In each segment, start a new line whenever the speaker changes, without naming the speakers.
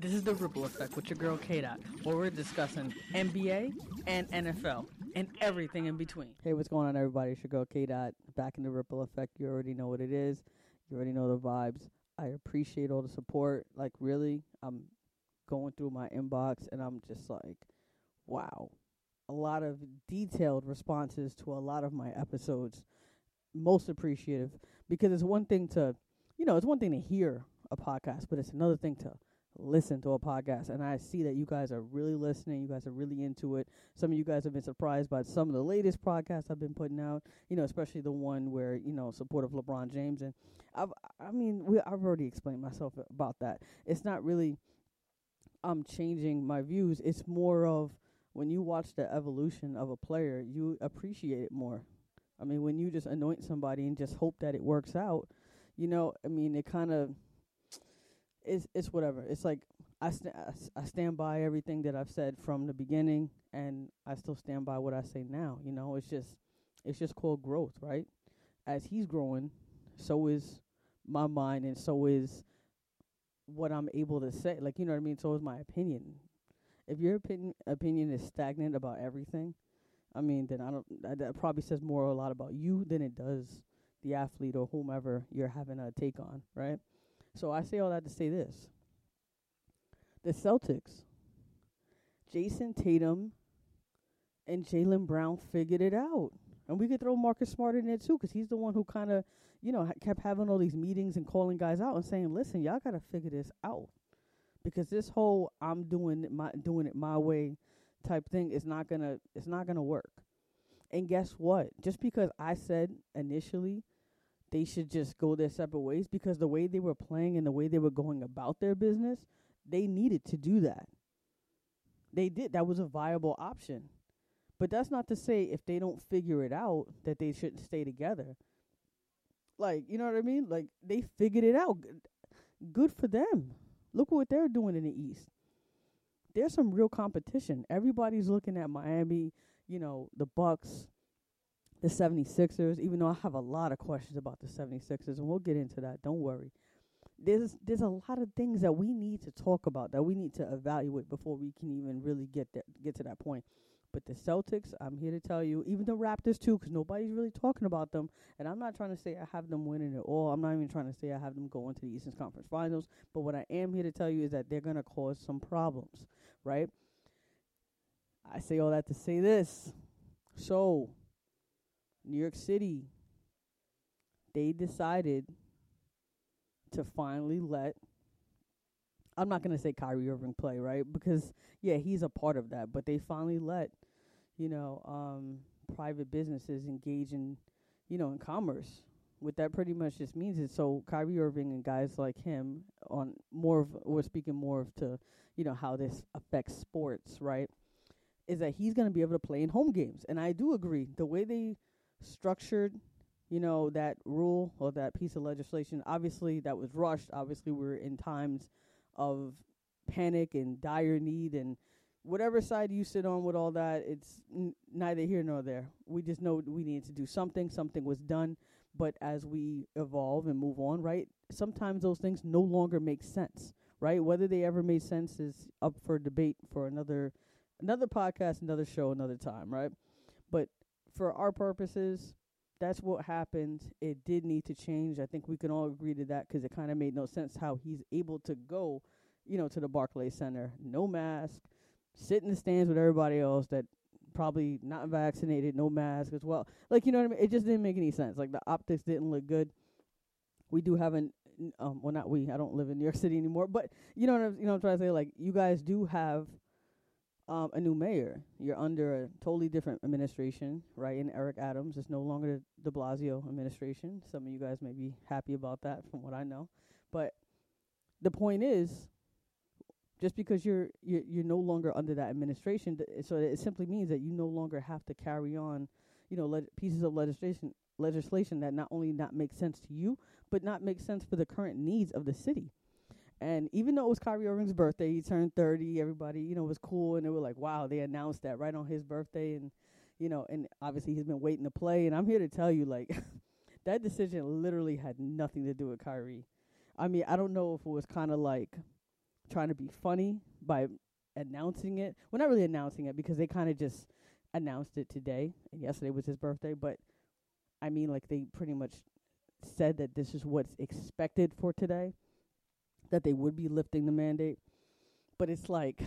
This is the Ripple Effect with your girl K Dot, where we're discussing NBA and NFL and everything in between. Hey, what's going on, everybody? It's your girl K Dot back in the Ripple Effect. You already know what it is. You already know the vibes. I appreciate all the support. Like, really, I'm going through my inbox and I'm just like, wow. A lot of detailed responses to a lot of my episodes. Most appreciative, because it's one thing to, it's one thing to hear a podcast, but it's another thing to listen to a podcast. And I see that you guys are really listening. You guys are really into it. Some of you guys have been surprised by some of the latest podcasts I've been putting out, especially the one where, support of LeBron James. And I've already explained myself about that. It's not really I'm changing my views. It's more of when you watch the evolution of a player, you appreciate it more. I mean, when you just anoint somebody and just hope that it works out, it kind of it's whatever. It's like I stand by everything that I've said from the beginning, and I still stand by what I say now. It's just called growth, right? As he's growing, so is my mind, and so is what I'm able to say. Like, you know what I mean? So is my opinion. If your opinion is stagnant about everything, then that probably says a lot about you than it does the athlete or whomever you're having a take on, right? So I say all that to say this. The Celtics, Jason Tatum and Jaylen Brown figured it out. And we could throw Marcus Smart in there too, because he's the one who kind of, kept having all these meetings and calling guys out and saying, listen, y'all got to figure this out. Because this whole I'm doing it my way type thing it's not gonna work. And guess what? Just because I said initially they should just go their separate ways, because the way they were playing and the way they were going about their business, they needed to do that. They did. That was a viable option. But that's not to say if they don't figure it out that they shouldn't stay together. Like, you know what I mean? Like, they figured it out. Good for them. Look what they're doing in the East. There's some real competition. Everybody's looking at Miami, the Bucks, the 76ers, even though I have a lot of questions about the 76ers, and we'll get into that. Don't worry. There's a lot of things that we need to talk about, that we need to evaluate before we can even really get to that point. But the Celtics, I'm here to tell you, even the Raptors too, because nobody's really talking about them. And I'm not trying to say I have them winning it all. I'm not even trying to say I have them going to the Eastern Conference Finals. But what I am here to tell you is that they're going to cause some problems, right? I say all that to say this. So, New York City, they decided to finally I'm not going to say Kyrie Irving play, right? Because, yeah, he's a part of that. But they finally let, private businesses engage in, in commerce. What that pretty much just means is, so Kyrie Irving and guys like him we're speaking more of to, how this affects sports, right? Is that he's going to be able to play in home games. And I do agree. The way they structured, that rule or that piece of legislation, obviously that was rushed. Obviously we're in times of panic and dire need, and whatever side you sit on with all that, it's neither here nor there. We just know we needed to do something. Something was done, but as we evolve and move on, right, sometimes those things no longer make sense, right? Whether they ever made sense is up for debate for another podcast, another show, another time, right? But for our purposes, that's what happened. It did need to change. I think we can all agree to that, because it kind of made no sense how he's able to go, to the Barclays Center, no mask, sit in the stands with everybody else that probably not vaccinated, no mask as well. Like, you know what I mean? It just didn't make any sense. Like, the optics didn't look good. We do have not we. I don't live in New York City anymore, but you know what I'm trying to say. Like, you guys do have a new mayor. You're under a totally different administration, right? And Eric Adams is no longer the de Blasio administration. Some of you guys may be happy about that from what I know. But the point is, just because you're no longer under that administration, so it simply means that you no longer have to carry on, pieces of legislation that not only not make sense to you, but not make sense for the current needs of the city. And even though it was Kyrie Irving's birthday, he turned 30, everybody, was cool. And they were like, wow, they announced that right on his birthday. And, and obviously he's been waiting to play. And I'm here to tell you, like, that decision literally had nothing to do with Kyrie. I mean, I don't know if it was kind of like trying to be funny by announcing it. Well, not really announcing it because they kind of just announced it today, and yesterday was his birthday. But I mean, like, they pretty much said that this is what's expected for today, that they would be lifting the mandate. But it's like,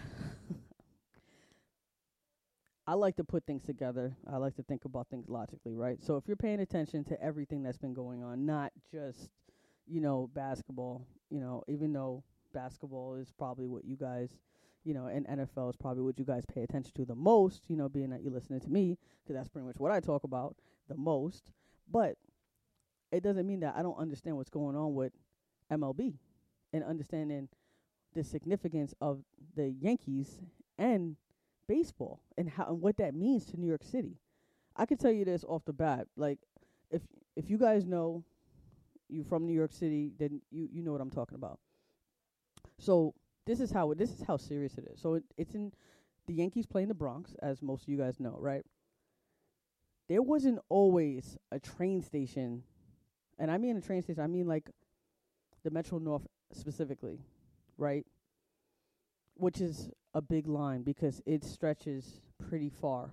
I like to put things together. I like to think about things logically, right? So if you're paying attention to everything that's been going on, not just, basketball, even though basketball is probably what you guys, and NFL is probably what you guys pay attention to the most, being that you're listening to me, because that's pretty much what I talk about the most. But it doesn't mean that I don't understand what's going on with MLB and understanding the significance of the Yankees and baseball and how and what that means to New York City. I can tell you this off the bat. Like, if you guys know you from New York City, then you know what I'm talking about. So this is how serious it is. So it's in the Yankees playing the Bronx, as most of you guys know, right? There wasn't always a train station, and I mean a train station, I mean like the Metro North specifically, right? Which is a big line because it stretches pretty far,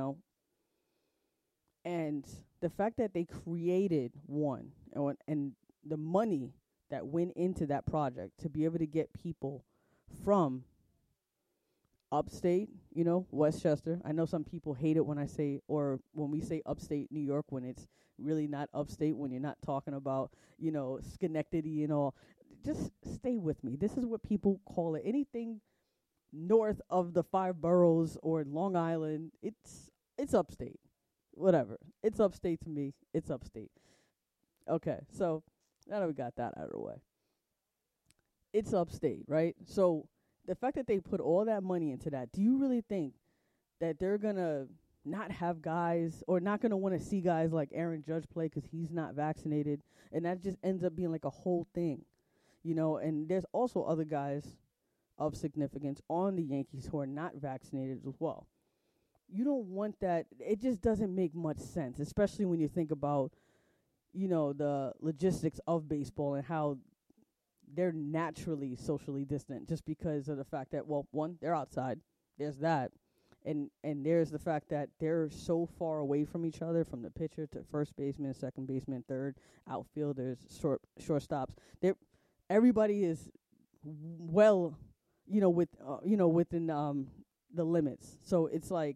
And the fact that they created one and the money that went into that project to be able to get people from upstate, Westchester. I know some people hate it when I say, or when we say upstate New York, when it's really not upstate, when you're not talking about, Schenectady and all. Just stay with me. This is what people call it. Anything north of the 5 boroughs or Long Island, it's upstate. Whatever. It's upstate to me. It's upstate. Okay, so now that we got that out of the way. It's upstate, right? So the fact that they put all that money into that, do you really think that they're going to not have guys or not going to want to see guys like Aaron Judge play because he's not vaccinated? And that just ends up being like a whole thing, and there's also other guys of significance on the Yankees who are not vaccinated as well. You don't want that. It just doesn't make much sense, especially when you think about, the logistics of baseball and how they're naturally socially distant just because of the fact that, well, one, they're outside. There's that. And there's the fact that they're so far away from each other, from the pitcher to first baseman, second baseman, third, outfielders, shortstops. Everybody is well, within the limits. So it's like,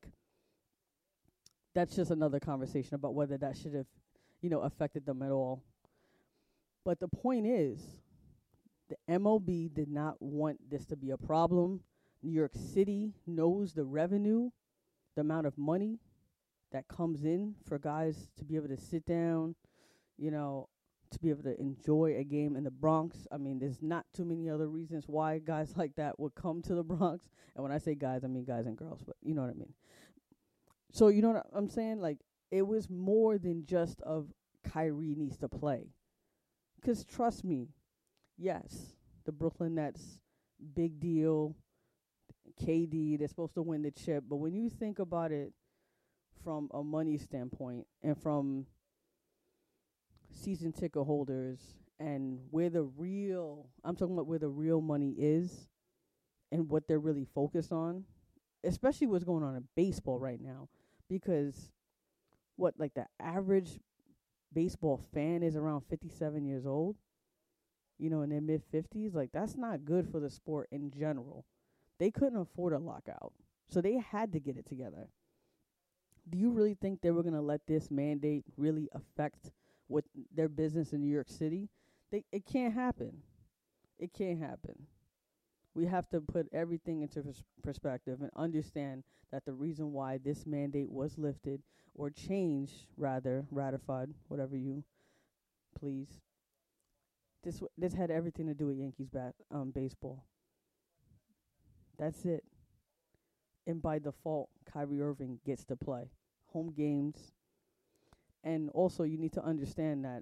that's just another conversation about whether that should have, affected them at all. But the point is, the MLB did not want this to be a problem. New York City knows the revenue, the amount of money that comes in for guys to be able to sit down, to be able to enjoy a game in the Bronx. I mean, there's not too many other reasons why guys like that would come to the Bronx. And when I say guys, I mean guys and girls, but you know what I mean. So you know what I'm saying? Like, it was more than just of Kyrie needs to play. Because trust me, yes, the Brooklyn Nets, big deal. KD, they're supposed to win the chip. But when you think about it from a money standpoint and from season ticket holders and I'm talking about where the real money is and what they're really focused on, especially what's going on in baseball right now. Because the average baseball fan is around 57 years old, in their mid-50s. Like, that's not good for the sport in general. They couldn't afford a lockout, so they had to get it together. Do you really think they were going to let this mandate really affect what their business in New York City? It can't happen. It can't happen. We have to put everything into perspective and understand that the reason why this mandate was lifted or changed, rather, ratified, whatever you please, this had everything to do with Yankees baseball. That's it. And by default, Kyrie Irving gets to play home games. And also, you need to understand that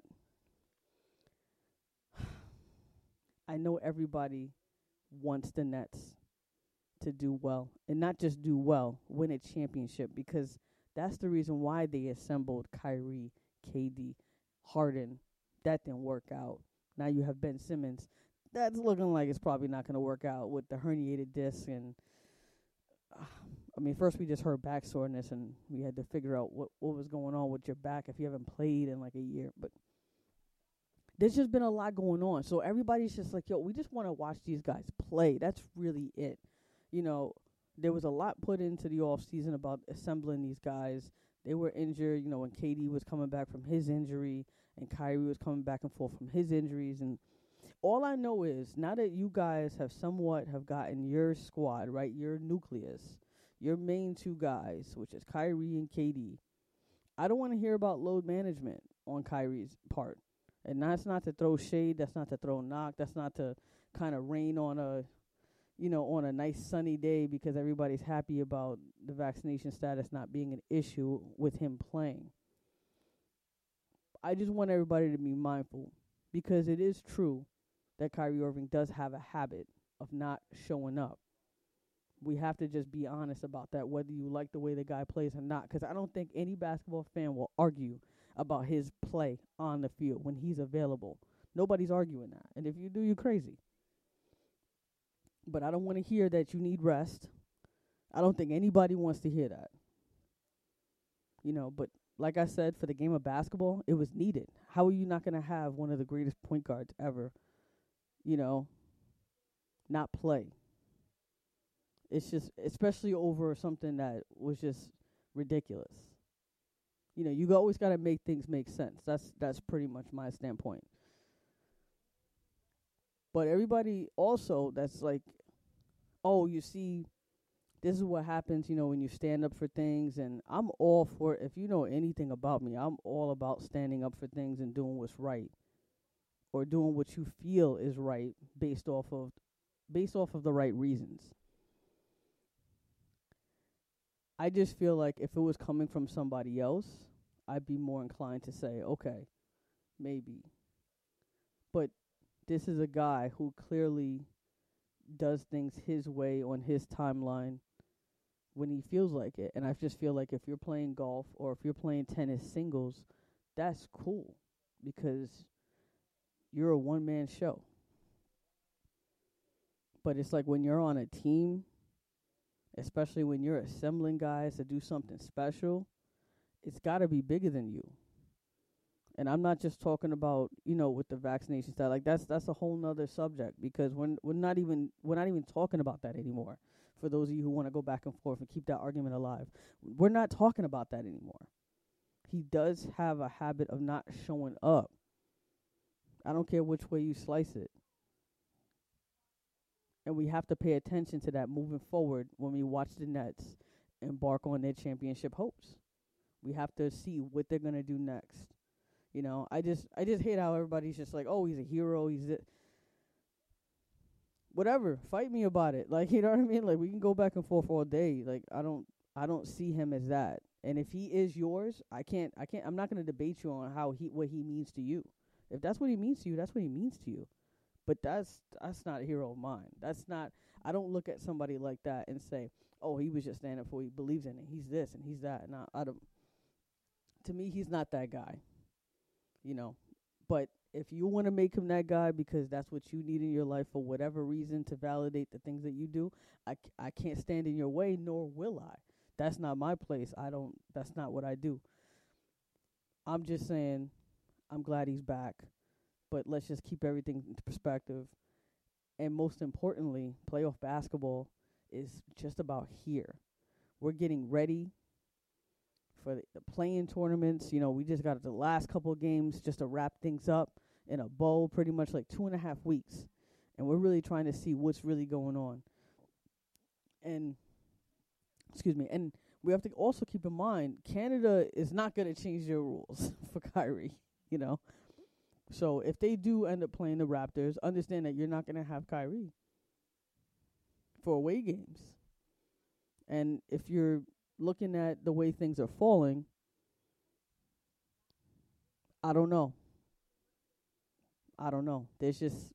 I know everybody wants the Nets to do well. And not just do well, win a championship. Because that's the reason why they assembled Kyrie, KD, Harden. That didn't work out. Now you have Ben Simmons. that's looking like it's probably not going to work out with the herniated disc. And I mean, first we just heard back soreness, and we had to figure out what was going on with your back if you haven't played in like a year. But there's just been a lot going on. So everybody's just like, yo, we just want to watch these guys play. That's really it. You know, there was a lot put into the off season about assembling these guys. They were injured, you know, when KD was coming back from his injury and Kyrie was coming back and forth from his injuries. And all I know is now that you guys have gotten your squad, right, your nucleus, your main two guys, which is Kyrie and KD, I don't want to hear about load management on Kyrie's part. And that's not to throw shade. That's not to throw knock. That's not to kind of rain on a nice sunny day because everybody's happy about the vaccination status not being an issue with him playing. I just want everybody to be mindful because it is true that Kyrie Irving does have a habit of not showing up. We have to just be honest about that, whether you like the way the guy plays or not, because I don't think any basketball fan will argue about his play on the field when he's available. Nobody's arguing that. And if you do, you're crazy. But I don't want to hear that you need rest. I don't think anybody wants to hear that. You know, but like I said, for the game of basketball, it was needed. How are you not going to have one of the greatest point guards ever, you know, not play? It's just, especially over something that was just ridiculous. You know, you always got to make things make sense. That's pretty much my standpoint. But everybody also that's like, oh, you see, this is what happens, you know, when you stand up for things. And I'm all for it. If you know anything about me, I'm all about standing up for things and doing what's right, or doing what you feel is right based off of the right reasons. I just feel like if it was coming from somebody else, I'd be more inclined to say, okay, maybe. But this is a guy who clearly does things his way on his timeline when he feels like it. And I just feel like if you're playing golf or if you're playing tennis singles, that's cool because you're a one-man show. But it's like when you're on a team, especially when you're assembling guys to do something special, it's got to be bigger than you. And I'm not just talking about, you know, with the vaccination stuff. Like that's a whole nother subject because we're not even talking about that anymore. For those of you who want to go back and forth and keep that argument alive, we're not talking about that anymore. He does have a habit of not showing up. I don't care which way you slice it. And we have to pay attention to that moving forward when we watch the Nets embark on their championship hopes. We have to see what they're going to do next. You know, I just hate how everybody's just like, oh, he's a hero. Whatever. Fight me about it. Like, you know what I mean? Like, we can go back and forth all day. Like, I don't see him as that. And if he is yours, I'm not going to debate you on what he means to you. If that's what he means to you, that's what he means to you. But that's not a hero of mine. I don't look at somebody like that and say, oh, he was just standing up for what he believes in it. He's this and he's that. And I don't. To me, he's not that guy. You know. But if you want to make him that guy because that's what you need in your life for whatever reason to validate the things that you do, I can't stand in your way, nor will I. That's not my place. That's not what I do. I'm just saying I'm glad he's back. But let's just keep everything into perspective. And most importantly, playoff basketball is just about here. We're getting ready for the play-in tournaments. You know, we just got the last couple of games just to wrap things up in a bow, pretty much like 2.5 weeks. And we're really trying to see what's really going on. And we have to also keep in mind, Canada is not going to change their rules for Kyrie, you know. So if they do end up playing the Raptors, understand that you're not going to have Kyrie for away games. And if you're looking at the way things are falling, I don't know. There's just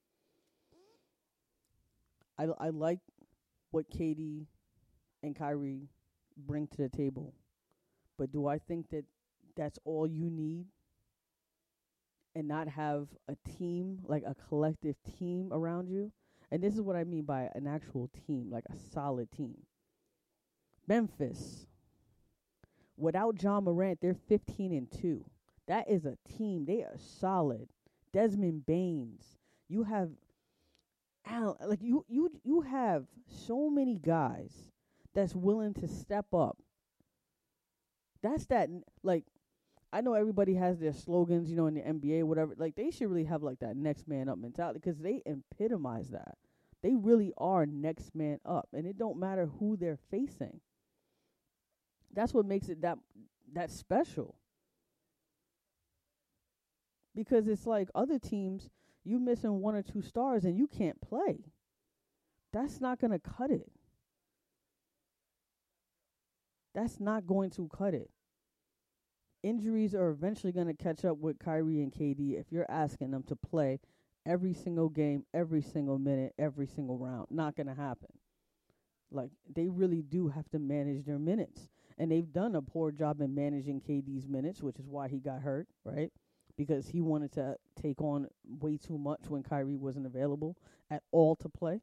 I like what KD and Kyrie bring to the table. But do I think that that's all you need? and not have a team, like a collective team around you. And this is what I mean by an actual team, like a solid team. Memphis, without John Morant, they're 15-2. That is a team. They are solid. Desmond Baines. You have like you have so many guys that's willing to step up. That's that, like, I know everybody has their slogans, in the NBA, whatever. Like, they should really have, like, that next man up mentality, because they epitomize that. They really are next man up, and it don't matter who they're facing. That's what makes it that special. Because it's like other teams, you missing one or two stars and you can't play. That's not going to cut it. That's not going to cut it. Injuries are eventually going to catch up with Kyrie and KD if you're asking them to play every single game, every single minute, every single round. Not going to happen. Like, they really do have to manage their minutes. And they've done a poor job in managing KD's minutes, which is why he got hurt, right? Because he wanted to take on way too much when Kyrie wasn't available at all to play.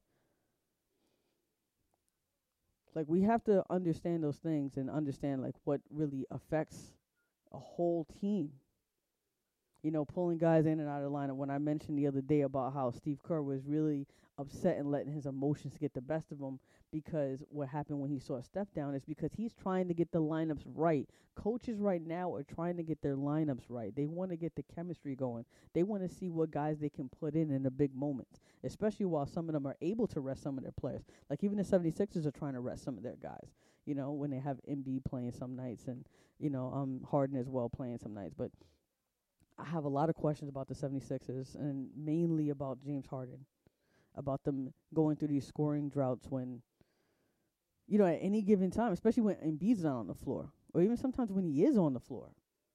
Like, we have to understand those things and understand, like, what really affects a whole team. Pulling guys in and out of the lineup. When I mentioned the other day about how Steve Kerr was really upset and letting his emotions get the best of him, because what happened when he saw a step down is because he's trying to get the lineups right. Coaches right now are trying to get their lineups right. They want to get the chemistry going. They want to see what guys they can put in the big moments, especially while some of them are able to rest some of their players. Like, even the 76ers are trying to rest some of their guys, when they have Embiid playing some nights and, Harden as well playing some nights. But I have a lot of questions about the 76ers, and mainly about James Harden, about them going through these scoring droughts when, at any given time, especially when Embiid's not on the floor, or even sometimes when he is on the floor.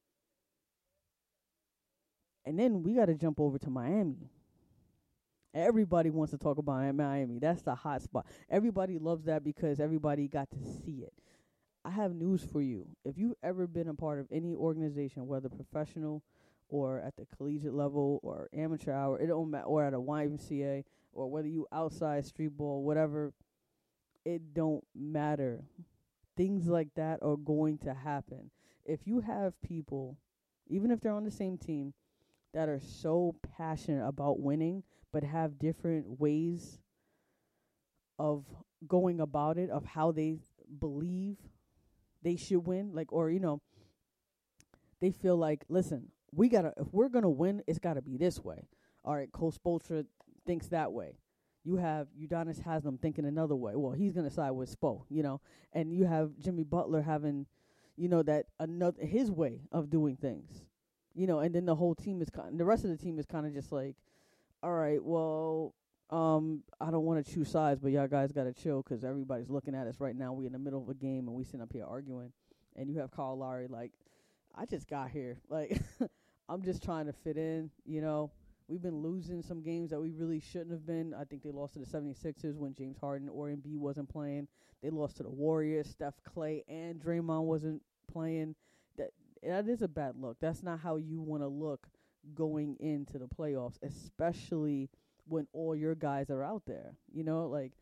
And then we got to jump over to Miami. Everybody wants to talk about Miami. That's the hot spot. Everybody loves that because everybody got to see it. I have news for you. If you've ever been a part of any organization, whether professional or at the collegiate level or amateur hour, it don't matter, or at a YMCA, or whether you outside street ball, whatever, it don't matter. Things like that are going to happen. If you have people, even if they're on the same team, that are so passionate about winning, but have different ways of going about it, of how they believe they should win, like, or, they feel like, listen, if we're going to win, it's got to be this way. All right, Cole Spoelstra thinks that way. You have Udonis Haslem thinking another way. Well, he's going to side with Spo, and you have Jimmy Butler having, that another his way of doing things, and then the whole team the rest of the team is kind of just like, all right, well, I don't want to choose sides, but y'all guys got to chill because everybody's looking at us right now. We in the middle of a game and we sitting up here arguing, and you have Kyle Lowry like, I just got here, like, I'm just trying to fit in, We've been losing some games that we really shouldn't have been. I think they lost to the 76ers when James Harden or Embiid wasn't playing. They lost to the Warriors. Steph, Clay, and Draymond wasn't playing. That is a bad look. That's not how you want to look going into the playoffs, especially when all your guys are out there. Like,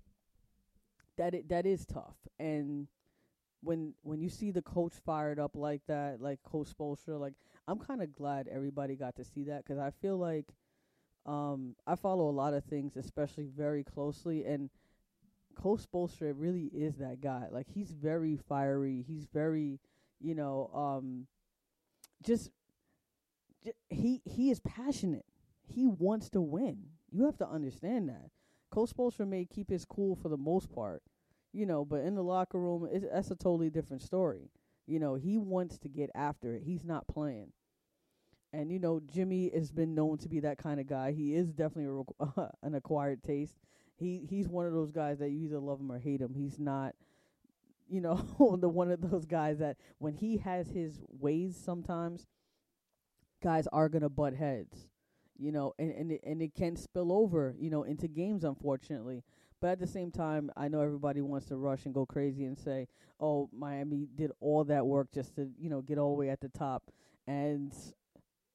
that is tough. And when you see the coach fired up like that, like Coach Spoelstra, like, I'm kind of glad everybody got to see that, because I feel like I follow a lot of things, especially very closely, and Coach Spoelstra really is that guy. Like, he's very fiery. He's very, he is passionate. He wants to win. You have to understand that. Coach Spoelstra may keep his cool for the most part, but in the locker room, that's a totally different story. He wants to get after it. He's not playing. And, Jimmy has been known to be that kind of guy. He is definitely an acquired taste. He's one of those guys that you either love him or hate him. He's not, the one of those guys that when he has his ways sometimes, guys are going to butt heads, and it can spill over, into games, unfortunately. But at the same time, I know everybody wants to rush and go crazy and say, oh, Miami did all that work just to, get all the way at the top. And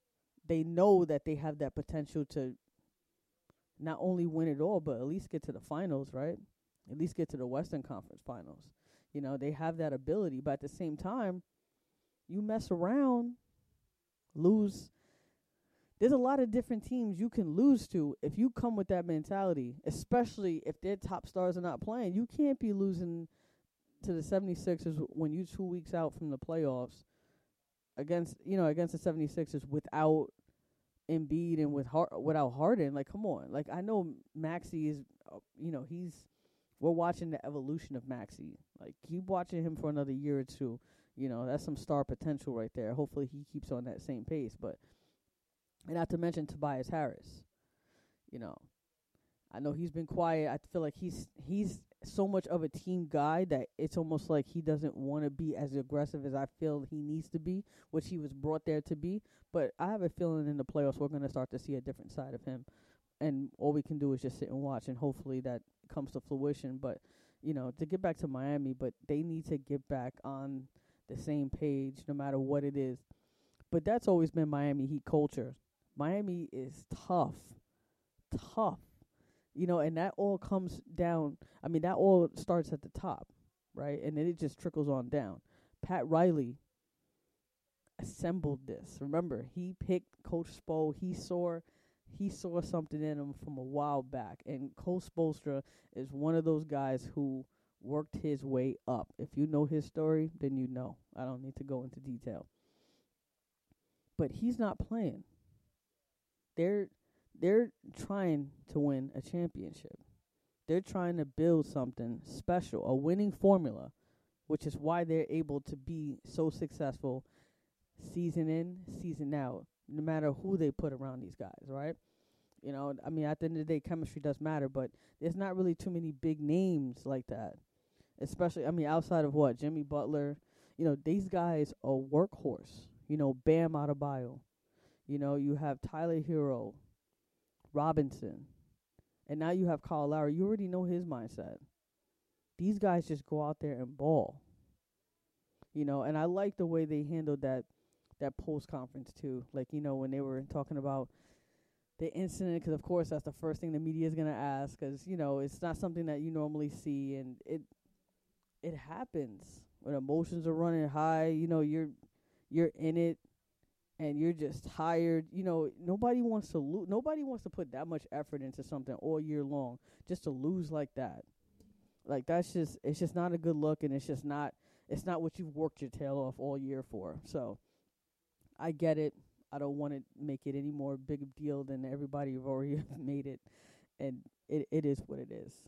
they know that they have that potential to not only win it all, but at least get to the finals, right? At least get to the Western Conference Finals. You know, they have that ability, but at the same time, you mess around, lose. There's a lot of different teams you can lose to if you come with that mentality, especially if their top stars are not playing. You can't be losing to the 76ers when you're 2 weeks out from the playoffs against the 76ers without Embiid and without Harden. Like, come on. Like, I know Maxey is, we're watching the evolution of Maxey. Like, keep watching him for another year or two. You know, that's some star potential right there. Hopefully he keeps on that same pace. But, and not to mention Tobias Harris. You know, I know he's been quiet. I feel like he's so much of a team guy that it's almost like he doesn't want to be as aggressive as I feel he needs to be, which he was brought there to be. But I have a feeling in the playoffs we're going to start to see a different side of him. And all we can do is just sit and watch, and hopefully that comes to fruition. But, you know, to get back to Miami, but they need to get back on the same page no matter what it is. But that's always been Miami Heat culture. Miami is tough. You know, and that all comes down. I mean, that all starts at the top, right? And then it just trickles on down. Pat Riley assembled this. Remember, he picked Coach Spo. He saw something in him from a while back. And Coach Spoelstra is one of those guys who worked his way up. If you know his story, then you know. I don't need to go into detail. But he's not playing. They're trying to win a championship. They're trying to build something special, a winning formula, which is why they're able to be so successful season in, season out, no matter who they put around these guys, right? You know, I mean, at the end of the day, chemistry does matter, but there's not really too many big names like that. Especially, I mean, outside of Jimmy Butler. You know, these guys are workhorse. You know, Bam Adebayo. You know, you have Tyler Hero, Robinson, and now you have Kyle Lowry. You already know his mindset. These guys just go out there and ball. You know, and I like the way they handled that post-conference too. Like, you know, when they were talking about the incident, because of course that's the first thing the media is going to ask, because, you know, it's not something that you normally see, and it happens when emotions are running high. You know, you're in it, and you're just tired. You know, nobody wants to lose. Nobody wants to put that much effort into something all year long just to lose like that. Like, it's just not a good look, and it's not what you've worked your tail off all year for. So I get it. I don't want to make it any more big of a deal than everybody have already made it, and it is what it is.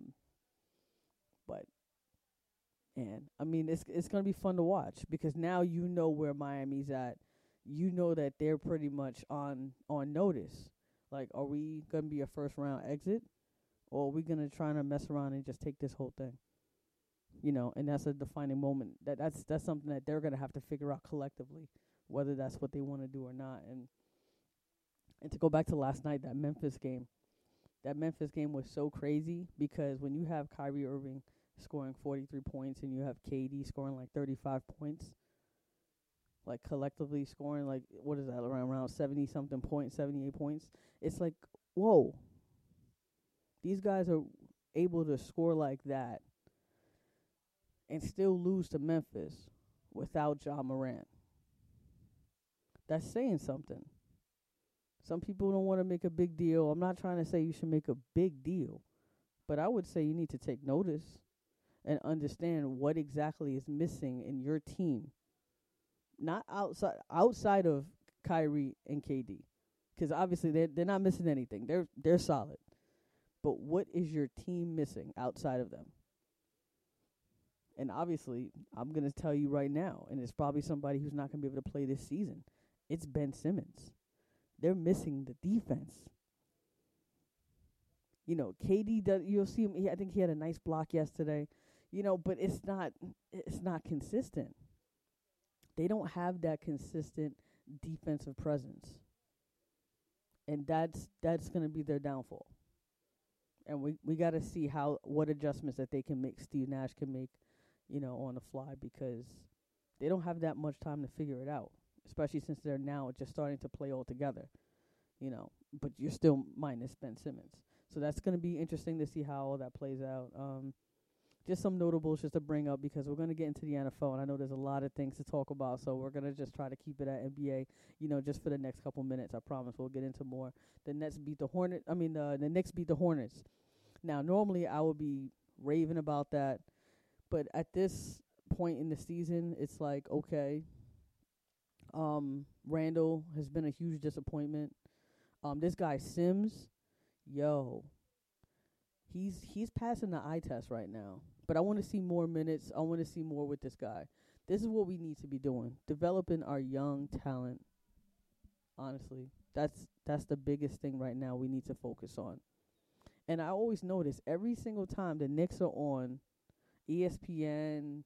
But and I mean, it's gonna be fun to watch, because now you know where Miami's at. You know that they're pretty much on notice. Like, are we gonna be a first round exit, or are we gonna try to mess around and just take this whole thing? You know, and that's a defining moment. That's something that they're gonna have to figure out collectively, whether that's what they want to do or not. And to go back to last night, that Memphis game was so crazy, because when you have Kyrie Irving scoring 43 points and you have KD scoring like 35 points, like collectively scoring like, what is that, around 70 something points, 78 points, it's like, whoa, these guys are able to score like that and still lose to Memphis without Ja Morant. That's saying something. Some people don't want to make a big deal. I'm not trying to say you should make a big deal, but I would say you need to take notice and understand what exactly is missing in your team. Not outside of Kyrie and KD, because obviously they're not missing anything. They're solid. But what is your team missing outside of them? And obviously, I'm going to tell you right now, and it's probably somebody who's not going to be able to play this season. It's Ben Simmons. They're missing the defense. You know, KD does. You'll see him. I think he had a nice block yesterday. You know, but it's not consistent. They don't have that consistent defensive presence, and that's going to be their downfall. And we got to see what adjustments that they can make. Steve Nash can make, you know, on the fly, because they don't have that much time to figure it out. especially since they're now just starting to play all together, but you're still minus Ben Simmons. So that's going to be interesting to see how all that plays out. Just some notables just to bring up because we're going to get into the NFL, and I know there's a lot of things to talk about, so we're going to just try to keep it at NBA, just for the next couple minutes. I promise we'll get into more. The Nets beat the Hornets. The Knicks beat the Hornets. Now, normally I would be raving about that, but at this point in the season, it's like, okay, Randall has been a huge disappointment. This guy Sims, he's passing the eye test right now. But I want to see more minutes. I want to see more with this guy. This is what we need to be doing, developing our young talent. Honestly, that's the biggest thing right now we need to focus on. And I always notice every single time the Knicks are on ESPN,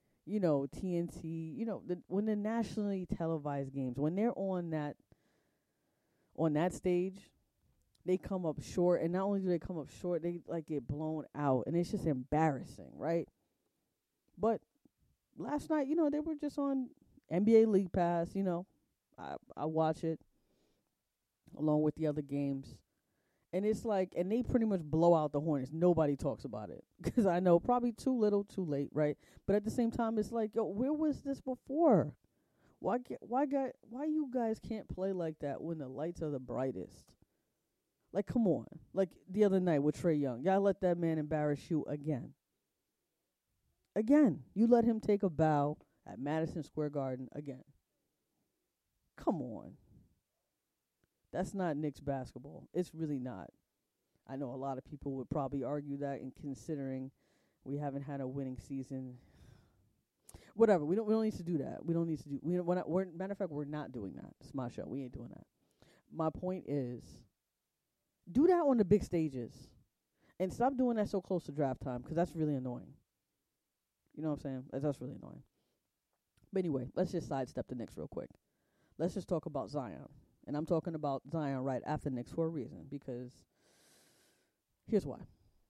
TNT, when the nationally televised games, when they're on that stage, they come up short, and not only do they come up short, they get blown out, and it's just embarrassing, right? But last night, they were just on NBA League Pass, I watch it along with the other games, and it's like, and they pretty much blow out the Hornets. Nobody talks about it because I know probably too little, too late, right? But at the same time, it's like, where was this before? Why you guys can't play like that when the lights are the brightest? Like, come on. Like the other night with Trae Young. Y'all let that man embarrass you again. Again. You let him take a bow at Madison Square Garden again. Come on. That's not Knicks basketball. It's really not. I know a lot of people would probably argue that, and considering we haven't had a winning season. Whatever. We don't need to do that. We don't need to do. Matter of fact, we're not doing that. It's my show. We ain't doing that. My point is, do that on the big stages, and stop doing that so close to draft time, because that's really annoying. You know what I'm saying? That's really annoying. But anyway, let's just sidestep the Knicks real quick. Let's just talk about Zion. And I'm talking about Zion right after Knicks for a reason, because here's why.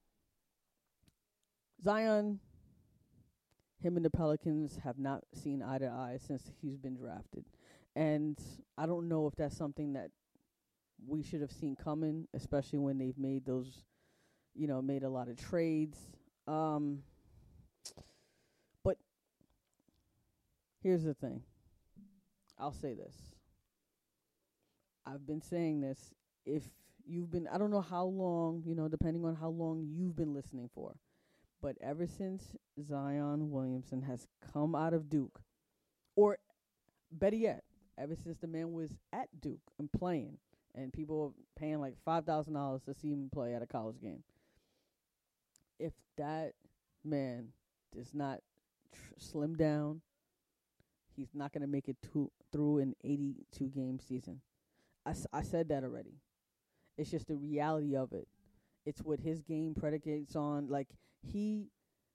Zion, him and the Pelicans have not seen eye to eye since he's been drafted. And I don't know if that's something that we should have seen coming, especially when they've made those, made a lot of trades. But here's the thing. I'll say this. I've been saying this. If you've been, I don't know how long, depending on how long you've been listening for, but ever since Zion Williamson has come out of Duke, or better yet, ever since the man was at Duke and playing, and people are paying like $5,000 to see him play at a college game. If that man does not slim down, he's not going to make it through an 82-game season. I said that already. It's just the reality of it. It's what his game predicates on. Like, he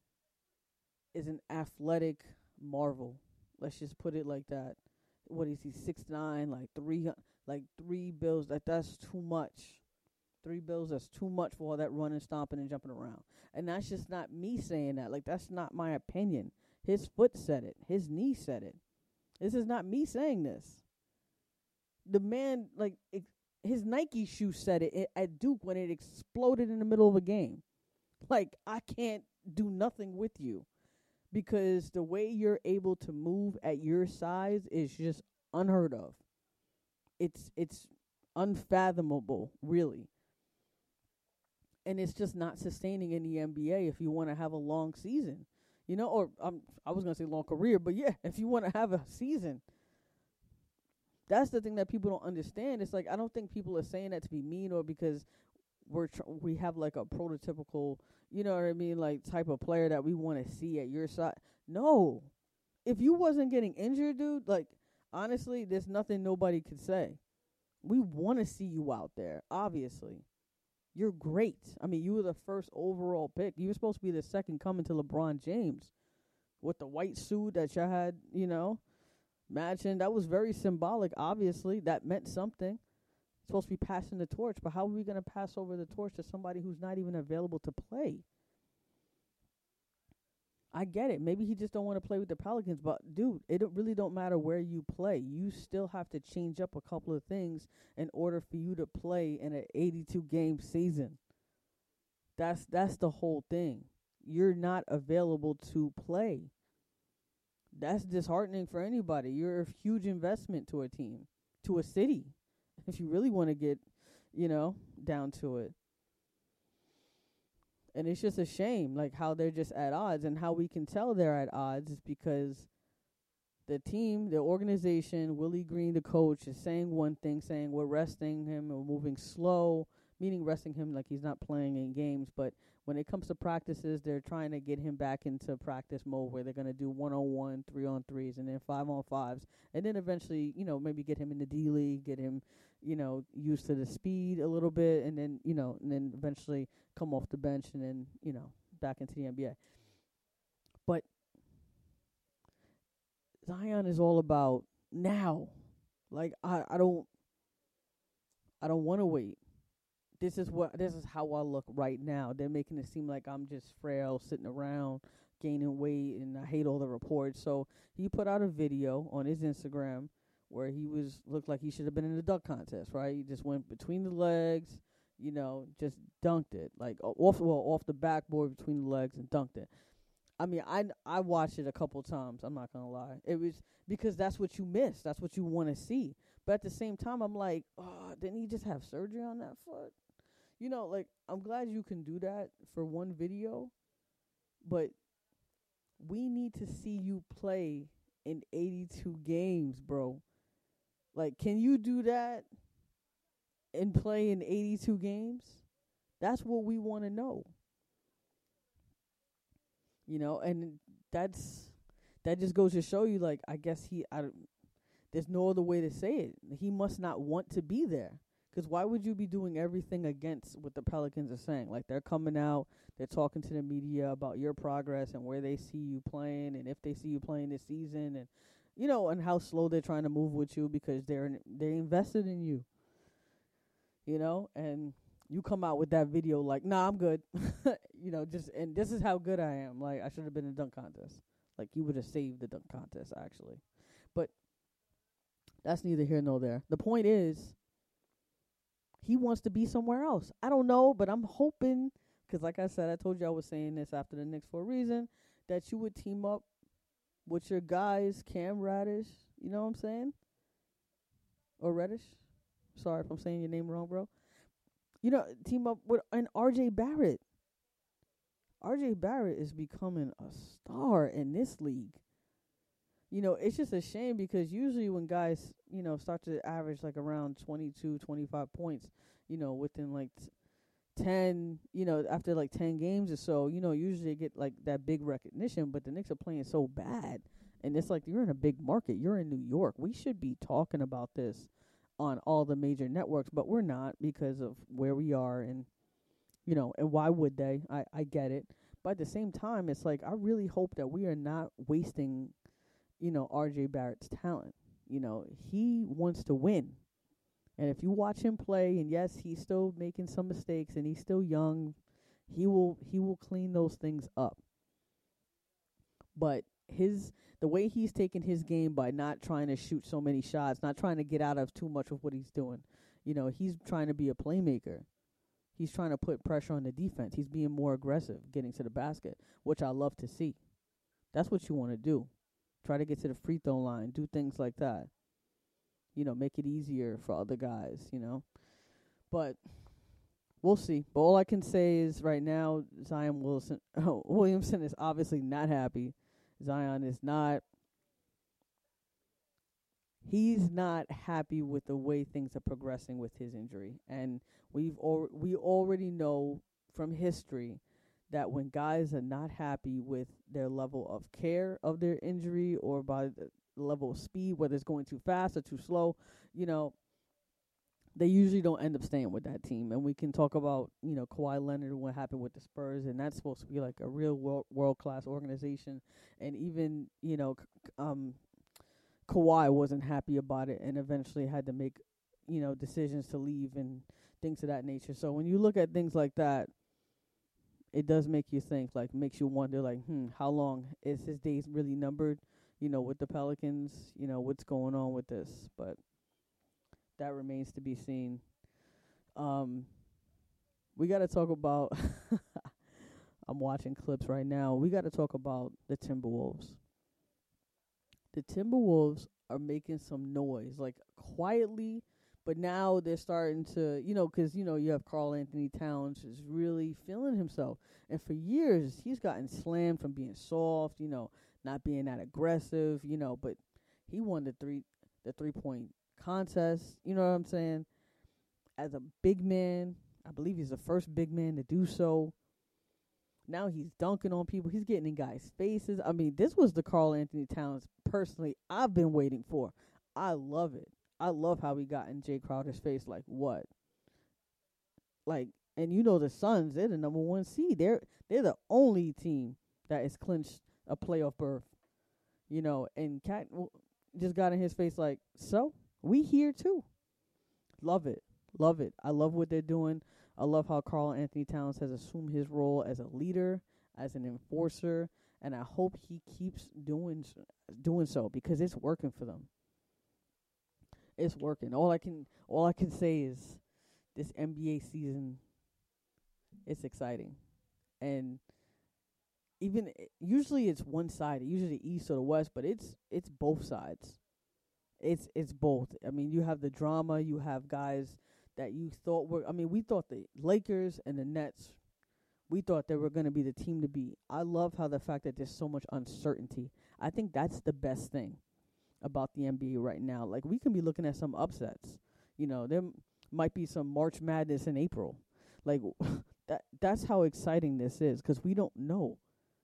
is an athletic marvel. Let's just put it like that. What is he, 6'9", like 3 bills? That's too much. 3 bills, that's too much for all that running, stomping, and jumping around. And that's just not me saying that. Like, that's not my opinion. His foot said it. His knee said it. This is not me saying this. The man, his Nike shoe said it at Duke when it exploded in the middle of a game. Like, I can't do nothing with you, because the way you're able to move at your size is just unheard of. It's unfathomable, really. And it's just not sustaining in the NBA if you want to have a long season. Or I was going to say long career, but yeah, if you want to have a season. That's the thing that people don't understand. It's like, I don't think people are saying that to be mean or because we have like a prototypical, type of player that we want to see at your side. No. If you wasn't getting injured, dude, honestly, there's nothing nobody could say. We want to see you out there, obviously. You're great. You were the first overall pick. You were supposed to be the second coming to LeBron James with the white suit that you had, Imagine, that was very symbolic, obviously. That meant something. Supposed to be passing the torch, but how are we going to pass over the torch to somebody who's not even available to play? I get it. Maybe he just don't want to play with the Pelicans, but dude, really don't matter where you play. You still have to change up a couple of things in order for you to play in an 82 game season. That's the whole thing. You're not available to play. That's disheartening for anybody. You're a huge investment to a team, to a city, if you really want to get, down to it. And it's just a shame, like, how they're just at odds. And how we can tell they're at odds is because the team, the organization, Willie Green, the coach, is saying one thing, saying we're resting him, we're moving slow, meaning resting him like he's not playing in games. But when it comes to practices, they're trying to get him back into practice mode where they're going to do 1-on-1, 3-on-3s, and then 5-on-5s. And then eventually, maybe get him in the D League, get him, used to the speed a little bit, and then, and then eventually come off the bench and then, back into the NBA. But Zion is all about now. Like, I don't want to wait. This is how I look right now. They're making it seem like I'm just frail, sitting around, gaining weight, and I hate all the reports. So he put out a video on his Instagram where he looked like he should have been in the dunk contest, right? He just went between the legs, just dunked it, like off the backboard between the legs and dunked it. I mean, I watched it a couple times. I'm not gonna lie. It was because that's what you miss. That's what you want to see. But at the same time, I'm like, didn't he just have surgery on that foot? Like, I'm glad you can do that for one video, but we need to see you play in 82 games, bro. Like, can you do that and play in 82 games? That's what we want to know. And that just goes to show you, like, I guess there's no other way to say it. He must not want to be there. Because why would you be doing everything against what the Pelicans are saying? Like, they're coming out, they're talking to the media about your progress and where they see you playing and if they see you playing this season and, and how slow they're trying to move with you because they invested in you. And you come out with that video like, nah, I'm good. And this is how good I am. Like, I should have been in the dunk contest. Like, you would have saved the dunk contest, actually. But that's neither here nor there. The point is, he wants to be somewhere else. I don't know, but I'm hoping, because like I said, I told you I was saying this after the Knicks for a reason, that you would team up with your guys, Cam Reddish, you know what I'm saying? Or Reddish. Sorry if I'm saying your name wrong, bro. Team up with an R.J. Barrett. R.J. Barrett is becoming a star in this league. It's just a shame because usually when guys, start to average like around 22, 25 points, within like 10, after like 10 games or so, usually they get like that big recognition, but the Knicks are playing so bad. And it's like, you're in a big market. You're in New York. We should be talking about this on all the major networks, but we're not because of where we are and, and why would they? I get it. But at the same time, it's like, I really hope that we are not wasting R.J. Barrett's talent. He wants to win. And if you watch him play, and yes, he's still making some mistakes and he's still young, he will clean those things up. But the way he's taken his game by not trying to shoot so many shots, not trying to get out of too much of what he's doing, he's trying to be a playmaker. He's trying to put pressure on the defense. He's being more aggressive, getting to the basket, which I love to see. That's what you want to do. Try to get to the free throw line, do things like that. Make it easier for other guys, But we'll see. But all I can say is right now, Zion Williamson is obviously not happy. Zion is not. He's not happy with the way things are progressing with his injury. And we already know from history that when guys are not happy with their level of care of their injury or by the level of speed, whether it's going too fast or too slow, they usually don't end up staying with that team. And we can talk about, Kawhi Leonard and what happened with the Spurs, and that's supposed to be like a real world-class organization. And even, Kawhi wasn't happy about it and eventually had to make, decisions to leave and things of that nature. So when you look at things like that, it does make you think, like, makes you wonder, like, how long is his days really numbered? With the Pelicans, what's going on with this? But that remains to be seen. We got to talk about. I'm watching clips right now. We got to talk about the Timberwolves. The Timberwolves are making some noise, like quietly, but now they're starting to, because, you have Karl Anthony Towns is really feeling himself. And for years, he's gotten slammed from being soft, not being that aggressive, but he won the 3-point contest, you know what I'm saying? As a big man, I believe he's the first big man to do so. Now he's dunking on people. He's getting in guys' faces. I mean, this was the Karl Anthony Towns, personally, I've been waiting for. I love it. I love how he got in Jay Crowder's face. Like, what? Like, and the Suns, they're the number 1 seed. They're the only team that has clinched a playoff berth. And Cat just got in his face like, so? We here too. Love it. Love it. I love what they're doing. I love how Karl Anthony Towns has assumed his role as a leader, as an enforcer, and I hope he keeps doing so because it's working for them. It's working. All I can say is this NBA season, it's exciting. And even usually it's one-sided, usually the East or the West, but it's both sides. It's both. I mean, you have the drama, you have guys that you thought we thought the Lakers and the Nets, we thought they were going to be the team to beat. I love how the fact that there's so much uncertainty. I think that's the best thing about the NBA right now. Like, we can be looking at some upsets. There might be some March Madness in April. Like, that's how exciting this is, because we don't know.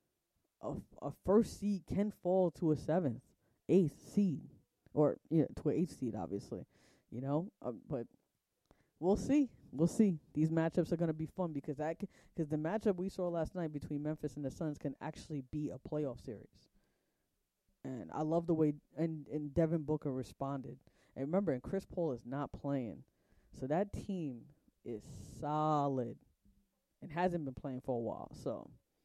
A first seed can fall to a 7th, 8th seed, or to an 8th seed, obviously. But we'll see. We'll see. These matchups are going to be fun because the matchup we saw last night between Memphis and the Suns can actually be a playoff series. And I love the way and Devin Booker responded. And remember, and Chris Paul is not playing. So that team is solid and hasn't been playing for a while. So,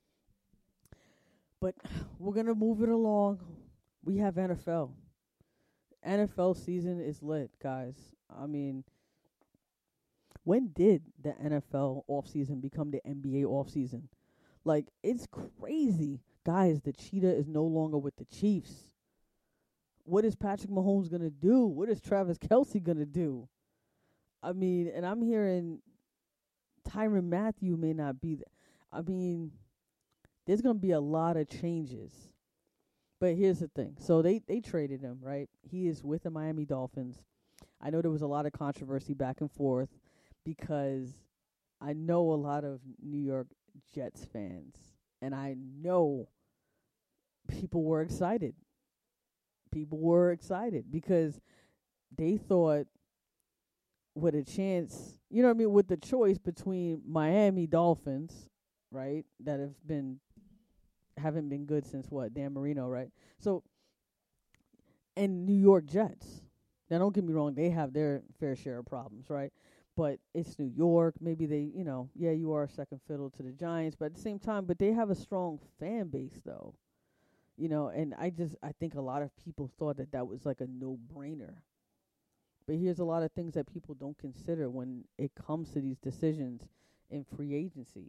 but we're going to move it along. We have NFL. NFL season is lit, guys. I mean, when did the NFL offseason become the NBA offseason? Like, it's crazy. Guys, the cheetah is no longer with the Chiefs. What is Patrick Mahomes going to do? What is Travis Kelce going to do? I mean, and I'm hearing Tyrann Mathieu may not be there. I mean, there's going to be a lot of changes. But here's the thing. So they traded him, right? He is with the Miami Dolphins. I know there was a lot of controversy back and forth because I know a lot of New York Jets fans. And I know people were excited. People were excited because they thought with a chance, with the choice between Miami Dolphins, right, that haven't been good since Dan Marino, right? So, and New York Jets. Now, don't get me wrong, they have their fair share of problems, right? But it's New York. Maybe they, you are a second fiddle to the Giants, but at the same time, but they have a strong fan base, though. And I think a lot of people thought that was like a no-brainer. But here's a lot of things that people don't consider when it comes to these decisions in free agency.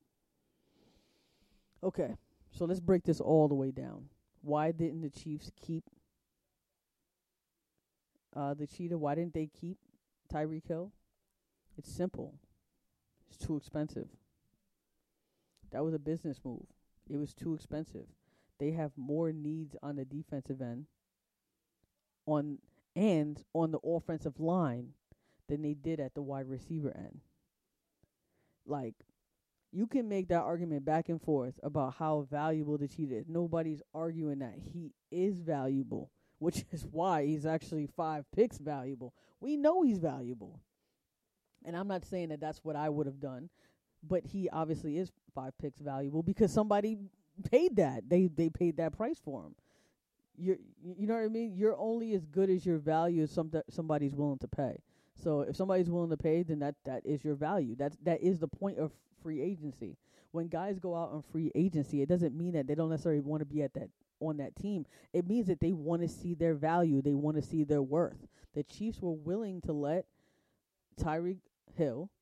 Okay, so let's break this all the way down. Why didn't the Chiefs keep the cheetah? Why didn't they keep Tyreek Hill? It's simple. It's too expensive. That was a business move. It was too expensive. They have more needs on the defensive end on the offensive line than they did at the wide receiver end. Like, you can make that argument back and forth about how valuable the cheetah is. Nobody's arguing that he is valuable, which is why he's actually 5 picks valuable. We know he's valuable. And I'm not saying that that's what I would have done, but he obviously is 5 picks valuable because somebody paid that. They paid that price for him. You know what I mean? You're only as good as your value as somebody's willing to pay. So if somebody's willing to pay, then that is your value. That is the point of free agency. When guys go out on free agency, it doesn't mean that they don't necessarily want to be at that on that team. It means that they want to see their value. They want to see their worth. The Chiefs were willing to let Tyreek Hill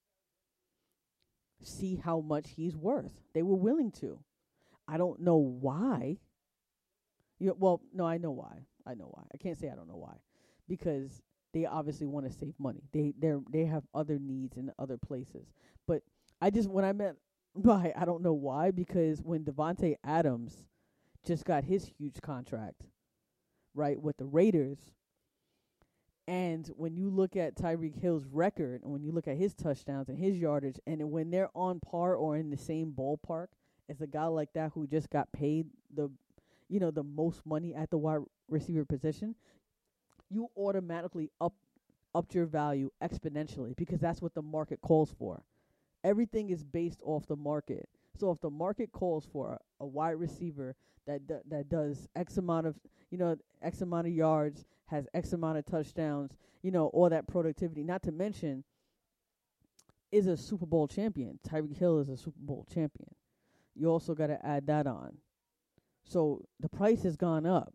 see how much he's worth. They were willing to. I don't know why. Well, no, I know why. I know why. I can't say I don't know why, because they obviously want to save money. They have other needs in other places. But when I meant by I don't know why, because when Devontae Adams just got his huge contract, right, with the Raiders, and when you look at Tyreek Hill's record, and when you look at his touchdowns and his yardage, and when they're on par or in the same ballpark as a guy like that who just got paid the most money at the wide receiver position, you automatically upped your value exponentially, because that's what the market calls for. Everything is based off the market. So if the market calls for a wide receiver that does X amount of yards, has X amount of touchdowns, all that productivity, not to mention is a Super Bowl champion. Tyreek Hill is a Super Bowl champion. You also got to add that on. So the price has gone up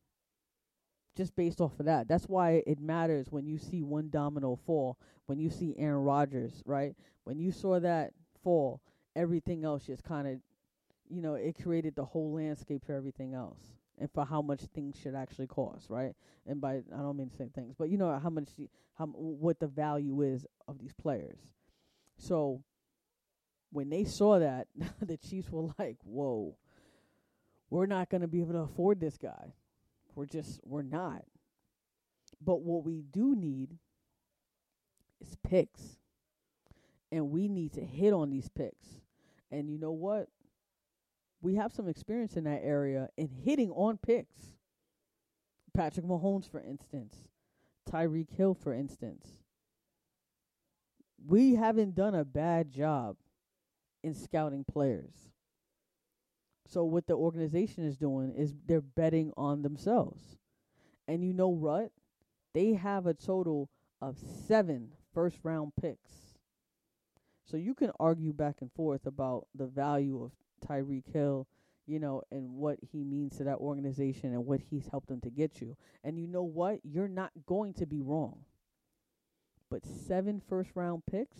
just based off of that. That's why it matters when you see one domino fall, when you see Aaron Rodgers, right? When you saw that fall, everything else just kind of, it created the whole landscape for everything else and for how much things should actually cost, right? And I don't mean to say things, but what the value is of these players. So when they saw that, the Chiefs were like, whoa, we're not going to be able to afford this guy. We're not. But what we do need is picks. And we need to hit on these picks. And you know what? We have some experience in that area in hitting on picks. Patrick Mahomes, for instance. Tyreek Hill, for instance. We haven't done a bad job in scouting players. So what the organization is doing is they're betting on themselves. And you know what? They have a total of 7 first-round picks. So you can argue back and forth about the value of Tyreek Hill, and what he means to that organization and what he's helped them to get you. And you know what? You're not going to be wrong. But 7 first-round picks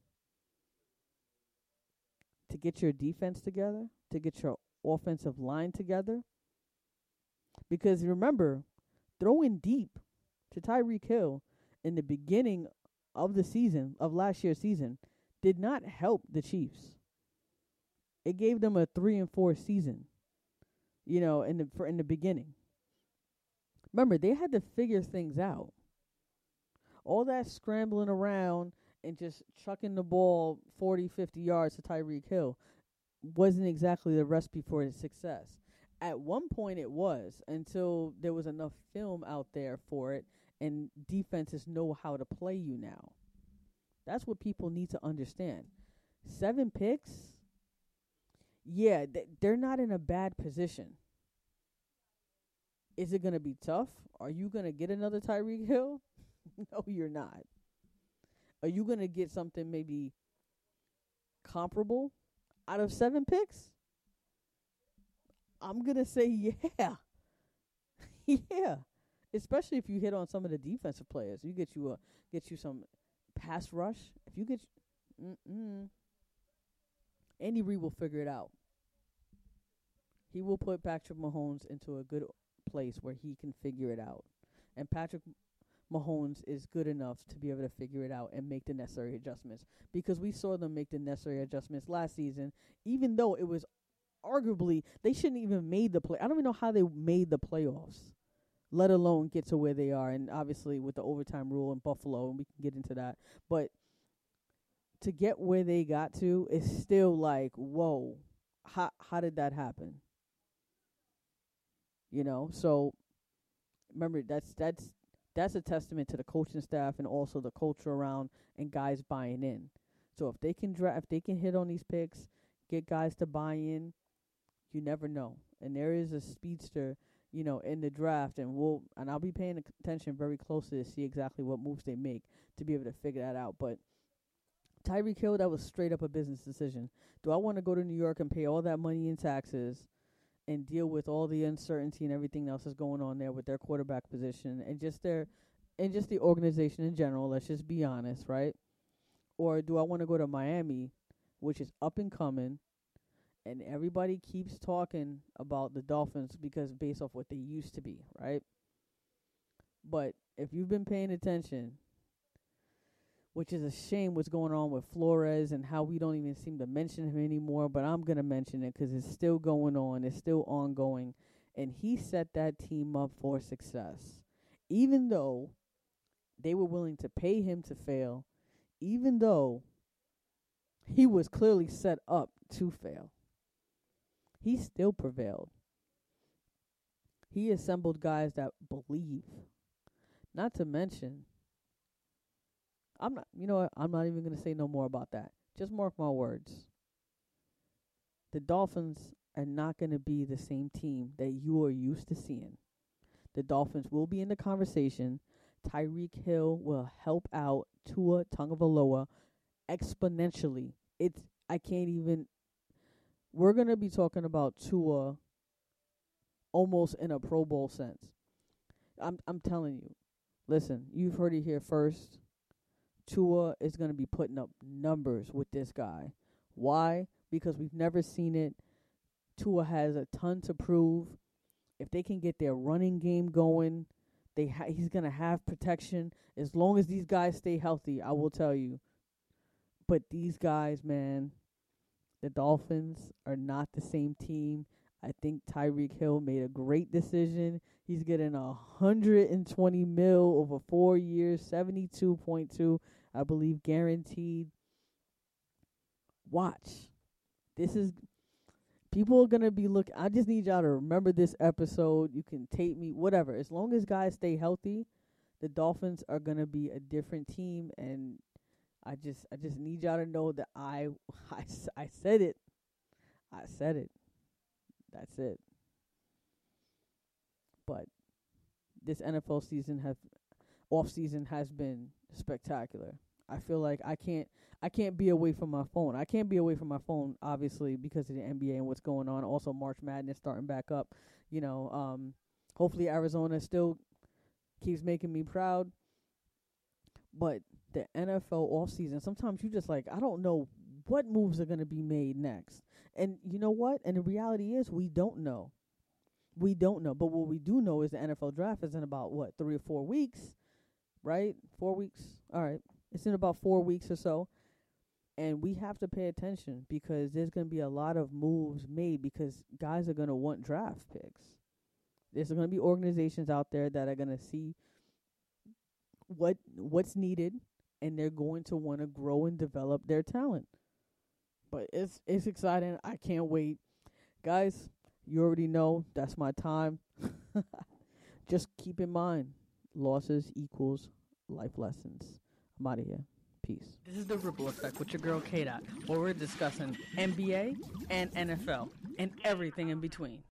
to get your defense together, to get your offensive line together. Because remember, throwing deep to Tyreek Hill in the beginning of the season, of last year's season, did not help the Chiefs. It gave them a 3-4 season, in the beginning. Remember, they had to figure things out. All that scrambling around and just chucking the ball 40, 50 yards to Tyreek Hill wasn't exactly the recipe for his success. At one point it was, until there was enough film out there for it and defenses know how to play you now. That's what people need to understand. 7 picks, yeah, they're not in a bad position. Is it going to be tough? Are you going to get another Tyreek Hill? No, you're not. Are you going to get something maybe comparable out of 7 picks? I'm going to say yeah. Yeah. Especially if you hit on some of the defensive players. You get you some pass rush. If you get Andy Reid will figure it out. He will put Patrick Mahomes into a good place where he can figure it out. And Patrick Mahomes is good enough to be able to figure it out and make the necessary adjustments, because we saw them make the necessary adjustments last season, even though it was arguably they shouldn't even made the play. I don't even know how they made the playoffs, let alone get to where they are. And obviously with the overtime rule in Buffalo, and we can get into that, but to get where they got to is still like, whoa, how did that happen? So remember, that's a testament to the coaching staff and also the culture around and guys buying in. So if they can hit on these picks, get guys to buy in, you never know. And there is a speedster, in the draft, and I'll be paying attention very closely to see exactly what moves they make to be able to figure that out. But Tyreek Hill, that was straight up a business decision. Do I want to go to New York and pay all that money in taxes and deal with all the uncertainty and everything else that's going on there with their quarterback position and just the organization in general? Let's just be honest, right? Or do I want to go to Miami, which is up and coming, and everybody keeps talking about the Dolphins because based off what they used to be, right? But if you've been paying attention, which is a shame what's going on with Flores and how we don't even seem to mention him anymore, but I'm going to mention it because it's still going on. It's still ongoing. And he set that team up for success. Even though they were willing to pay him to fail, even though he was clearly set up to fail, he still prevailed. He assembled guys that believe. Not to mention, I'm not even going to say no more about that. Just mark my words. The Dolphins are not going to be the same team that you are used to seeing. The Dolphins will be in the conversation. Tyreek Hill will help out Tua Tagovailoa exponentially. We're going to be talking about Tua almost in a Pro Bowl sense. I'm telling you. Listen, you've heard it here first. Tua is going to be putting up numbers with this guy. Why? Because we've never seen it. Tua has a ton to prove. If they can get their running game going, he's going to have protection. As long as these guys stay healthy, I will tell you. But these guys, man, the Dolphins are not the same team. I think Tyreek Hill made a great decision. He's getting $120 million over 4 years, 72.2, I believe, guaranteed. Watch. People are going to be looking. I just need y'all to remember this episode. You can tape me, whatever. As long as guys stay healthy, the Dolphins are going to be a different team. And I just need y'all to know that I said it. I said it. That's it. But this NFL off season has been spectacular. I feel like I can't be away from my phone. I can't be away from my phone, obviously, because of the NBA and what's going on. Also, March Madness starting back up. Hopefully Arizona still keeps making me proud. But the NFL off season, sometimes you just like, I don't know what moves are going to be made next. And you know what? And the reality is we don't know. We don't know. But what we do know is the NFL draft is in about, 3 or 4 weeks, right? 4 weeks? All right. It's in about 4 weeks or so. And we have to pay attention because there's going to be a lot of moves made because guys are going to want draft picks. There's going to be organizations out there that are going to see what's needed, and they're going to want to grow and develop their talent. But it's exciting. I can't wait. Guys, you already know that's my time. Just keep in mind, losses equals life lessons. I'm out of here. Peace. This is The Ripple Effect with your girl K-Dot, where we're discussing NBA and NFL and everything in between.